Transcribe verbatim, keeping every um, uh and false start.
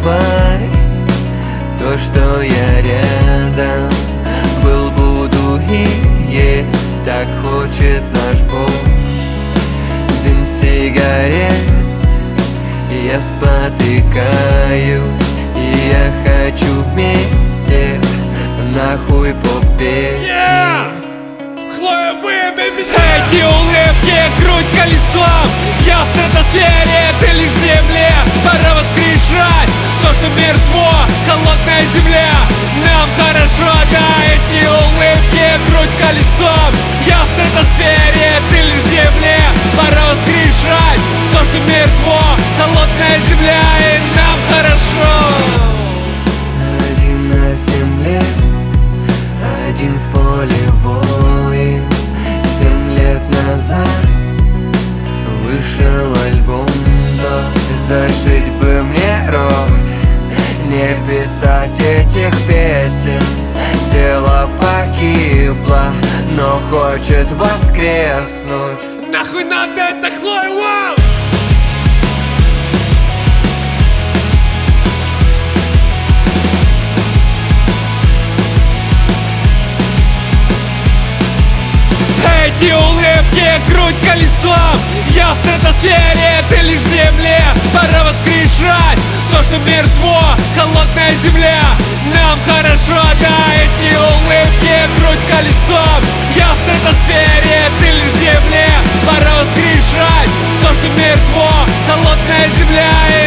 забывай то, что я рядом был, буду и есть, так хочет наш Бог. Дым сигарет, я спотыкаюсь, и я хочу вместе нахуй по песне. Yeah! Хлоя, выебей меня! Эти улыбки, грудь колесом, я в стратосфере, ты лишь в земле. Пора воскрешать то, что мертво, холодная земля. Нам хорошо, да, эти улыбки, грудь колесом, я в стратосфере, ты лишь в земле. Пора воскрешать то, что мертво, холодная земля, и нам хорошо. Один на семь лет, один в поле воин. Семь лет назад вышел альбом тот. Зашить бы мне рот, не писать этих песен. Тело погибло, но хочет воскреснуть. Нахуй надо это, Хлоя, вау! Эти улыбки, грудь колесом, я в стратосфере, ты лишь в земле. Пора воскрешать то, что мертво, холодная земля. Нам хорошо, да, эти улыбки, грудь колесом, я в стратосфере, ты лишь в земле. Пора воскрешать то, что мертво, холодная земля.